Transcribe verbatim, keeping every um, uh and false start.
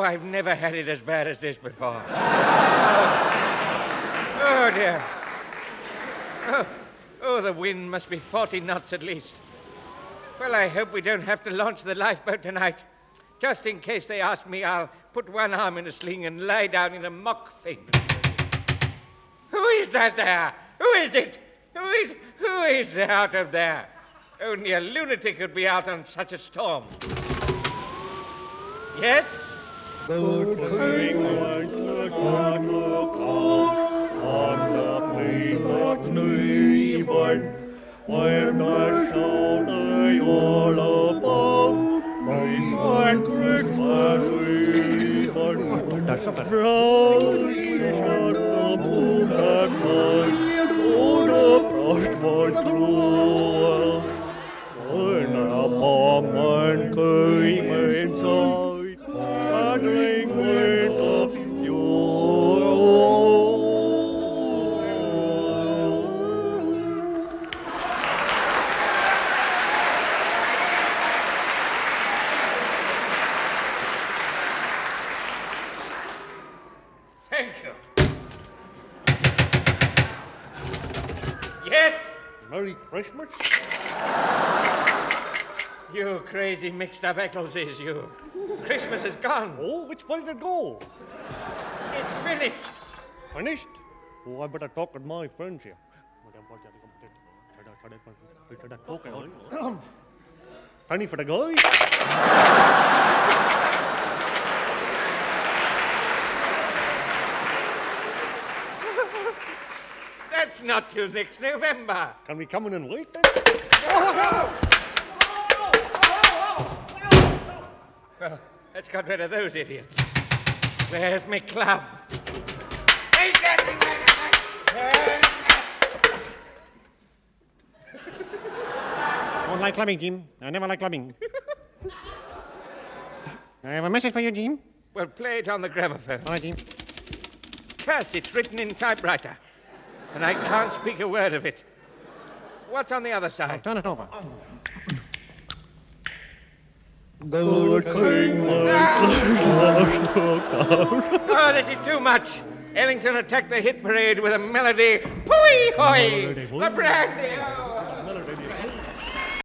I've never had it as bad as this before. oh. oh, dear. Oh. oh, the wind must be forty knots at least. Well, I hope we don't have to launch the lifeboat tonight. Just in case they ask me, I'll put one arm in a sling and lie down in a mock faint. Who is that there? Who is it? Who is, who is out of there? Only a lunatic could be out on such a storm. Yes? Good king went to God on the plain of Newborn, where the soul all above, bring on Christmas Eve, proudly shot the moon at night, oh, the frost was cruel, when a bomb man came inside, paddling with the fuel. Thank you. Yes? Merry Christmas. You crazy mixed-up Eccleses, you. Christmas is gone. Oh, which way did it go? It's finished. Finished? Oh, I better talk with my friends here. Penny for the guy. That's not till next November. Can we come in and wait then? Well, let's get rid of those idiots. Where's my club? Hey, gentlemen! Don't like clubbing, Jim. I never like clubbing. I have a message for you, Jim. Well, play it on the gramophone. All right, Jim. Curse, it's written in typewriter. And I can't speak a word of it. What's on the other side? Turn it over. Good king, Oh, this is too much. Ellington attacked the hit parade with a melody. Pooey hoy! The brandy! Oh.